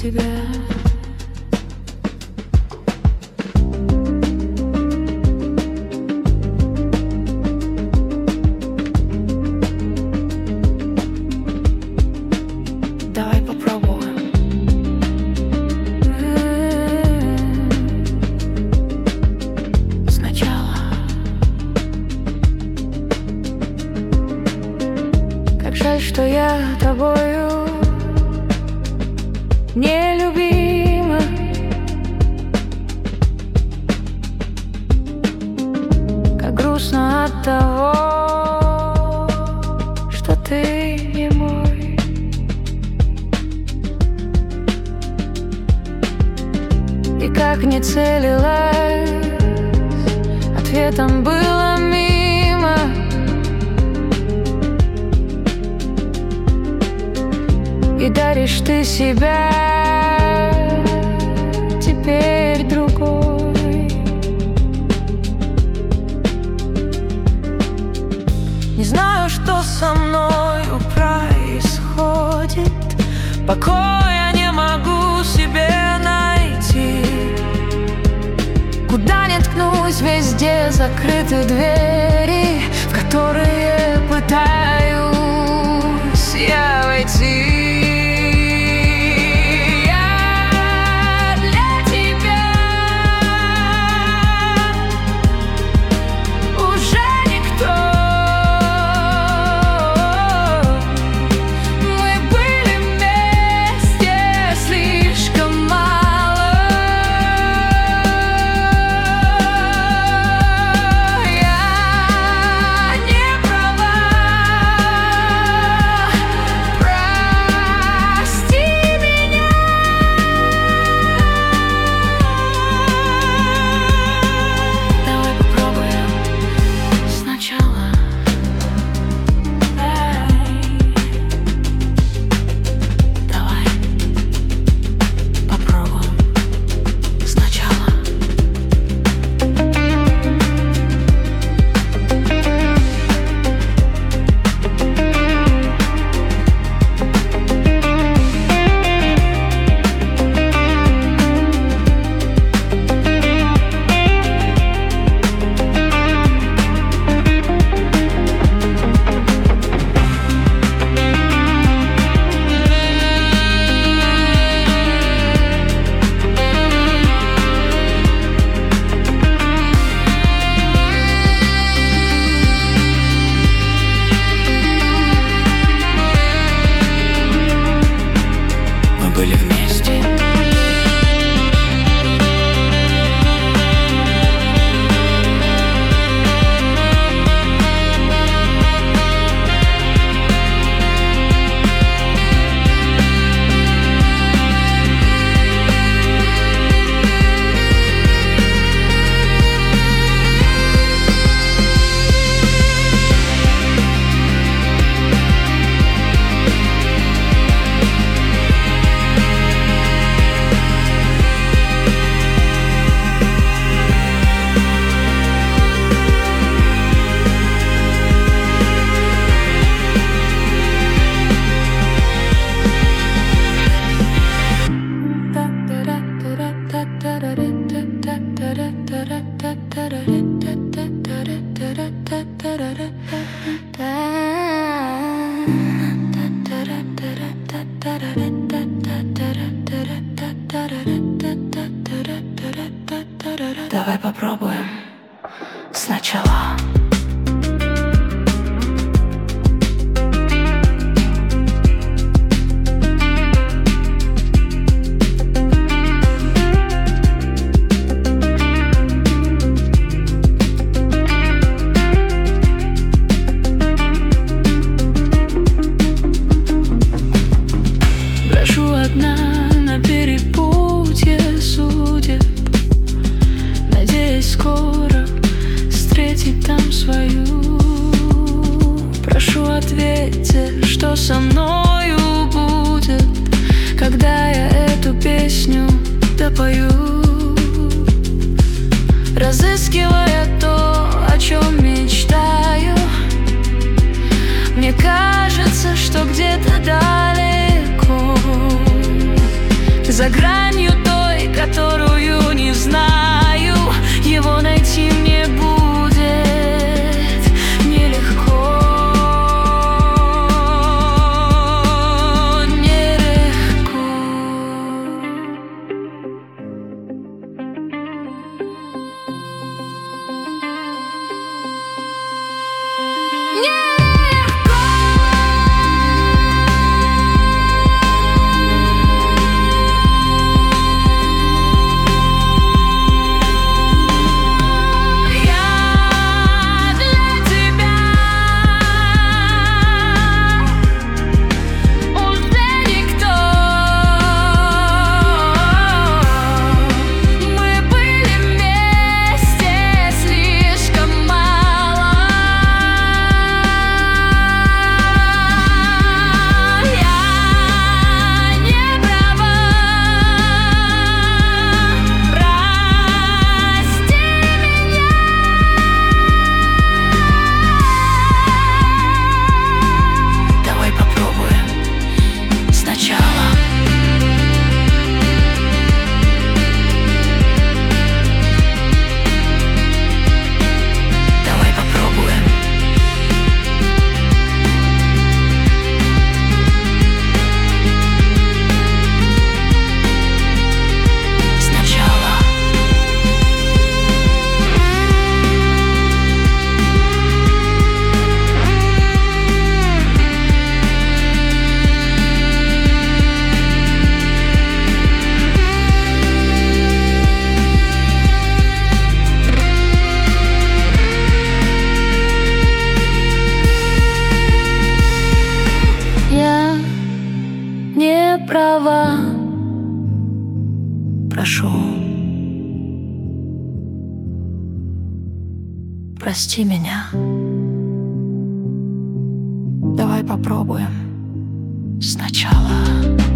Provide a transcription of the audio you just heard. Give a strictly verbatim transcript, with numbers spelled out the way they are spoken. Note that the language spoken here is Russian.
тебя. Давай попробуем. Сначала. Как жаль, что я тобою нелюбима. Как грустно от того, что ты не мой. И как не целилась, ответом было мимо. И даришь ты себя теперь другой. Не знаю, что со мною происходит. Покоя не могу себе найти. Куда ни ткнусь, везде закрыты двери, в которые пытаюсь я войти. Были вместе. Давай попробуем сначала. Брошу одна на перепутье судеб, надеюсь скоро встретить там свою. Прошу, ответьте, что со мною будет, когда я эту песню допою, разыскивая то, о чем мечтаю. Мне кажется, что где-то далеко за за гранью той, которую не знаю. Его найти мне будет нелегко, нелегко. Не права, прошу, прости меня. Давай попробуем сначала.